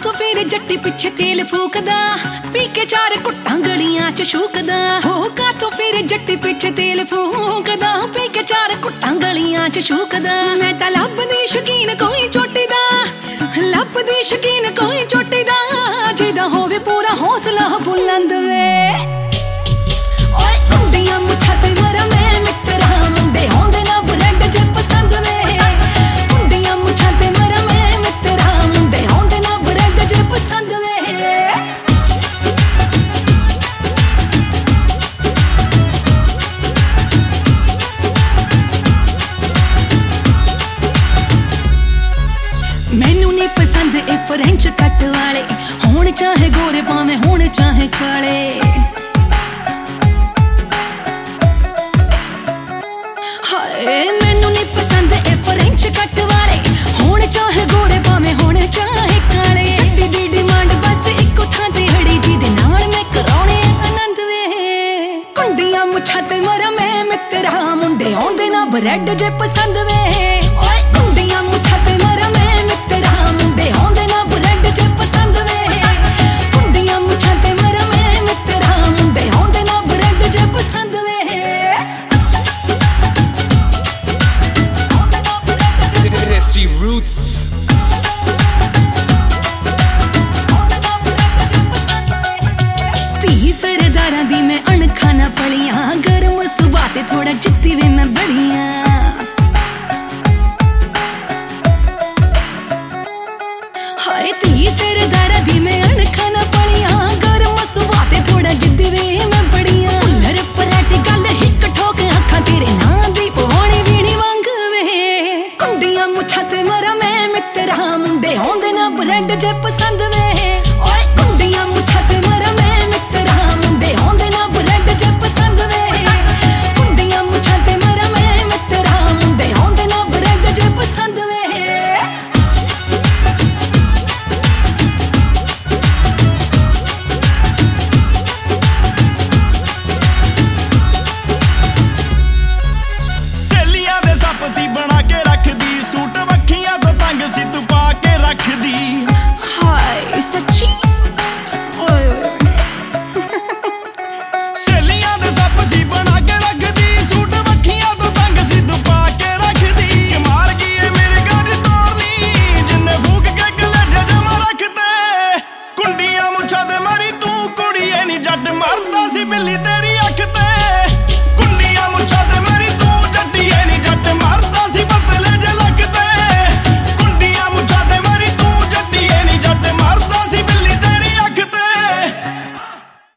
तो फिर जट्टी पिछे तेल फूकदा, पी के 4 कुट्टां गलियां च शूकदा। हो का तो फिर जट्टी पिछे तेल फूकदा, पी के 4 कुट्टां गलियां च शूकदा। मैं तां लभदी शकीन कोई चोटी दा, लभदी शकीन कोई चोटी दा, जिदा होवे पूरा हौसला बुलंद वे। ओए कुंडियां मुछां ते मरा मैं मित्तरा, मुंडे होंदे ना ब्रेड जे पसंद वे। कुंडियां मुछां ते मरा मैं मित्तरा, मुंडे होंदे ना ब्रेड जे पसंद वे। मैनू नहीं पसंद ए फ्रेंच कट वाले, होण चाहे गोरे भावें होण चाहे काले। हाय मैनू नहीं पसंद ए फ्रेंच कट वाले, होण चाहे गोरे भावें होण चाहे काले। जट्टी दी डिमांड बस इक्को थां ते अड़ी, जिहदे नाल मैं कराउणे आनंद वे। कुंडियां मुछां ते मरा मैं मित्तरा, मुंडे आउंदे ना ब्रेड जे पसंद वे। ओए कुंडियां मुछां ते मरा मैं मित्तरा, मुंडे आउंदे ना ब्रेड जे पसंद वे। कुंडियां मुछां ते मरा मैं मित्तरा, मुंडे आउंदे ना ब्रेड जे पसंद वे। Desi Roots। धी सरदारां दी मैं अणखा ना पलियां, गर्म सुभा ते थोड़ा जित्ती वे मैं बड़ियां। हाय धी सरदारां दी मैं